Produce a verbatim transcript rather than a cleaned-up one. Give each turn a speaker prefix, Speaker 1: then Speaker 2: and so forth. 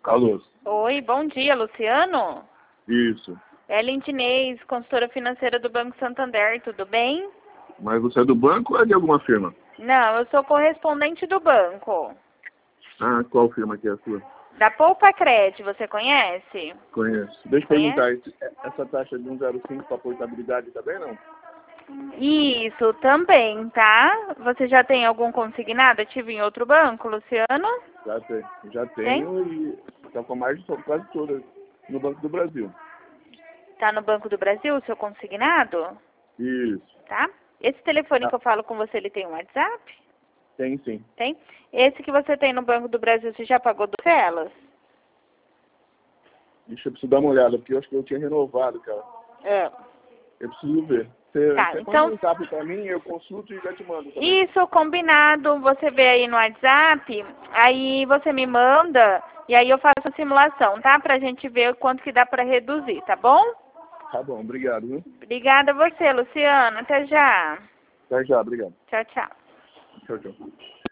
Speaker 1: Alô?
Speaker 2: Oi, bom dia, Luciano.
Speaker 1: Isso.
Speaker 2: É Lindinês, consultora financeira do Banco Santander, tudo bem?
Speaker 1: Mas você é do banco ou é de alguma firma?
Speaker 2: Não, eu sou correspondente do banco.
Speaker 1: Ah, qual firma que é a sua?
Speaker 2: Da Poupa Cred, você conhece?
Speaker 1: Conheço. Deixa eu
Speaker 2: Conhece?
Speaker 1: perguntar, esse- essa taxa de um zero cinco para portabilidade também não?
Speaker 2: Isso, também, tá? Você já tem algum consignado ativo em outro banco, Luciano?
Speaker 1: Já tenho. Já tenho e está com a margem só quase toda no Banco do Brasil.
Speaker 2: Tá no Banco do Brasil, o seu consignado?
Speaker 1: Isso.
Speaker 2: Tá? Esse telefone
Speaker 1: Tá.
Speaker 2: que eu falo com você, ele tem um WhatsApp?
Speaker 1: Tem sim.
Speaker 2: Tem? Esse que você tem no Banco do Brasil, você já pagou duas velas?
Speaker 1: Deixa eu preciso dar uma olhada, porque eu acho que eu tinha renovado, cara.
Speaker 2: É.
Speaker 1: Eu preciso ver. Você,
Speaker 2: Tá,
Speaker 1: você
Speaker 2: então-
Speaker 1: manda um zap para mim, eu consulto e já te mando. Também.
Speaker 2: Isso, combinado. Você vê aí no WhatsApp, aí você me manda e aí eu faço a simulação, tá? Pra gente ver quanto que dá pra reduzir, tá bom?
Speaker 1: Tá bom, obrigado, viu?
Speaker 2: Obrigada a você, Luciana. Até já.
Speaker 1: Até já, obrigado.
Speaker 2: Tchau, tchau.
Speaker 1: Tchau, tchau.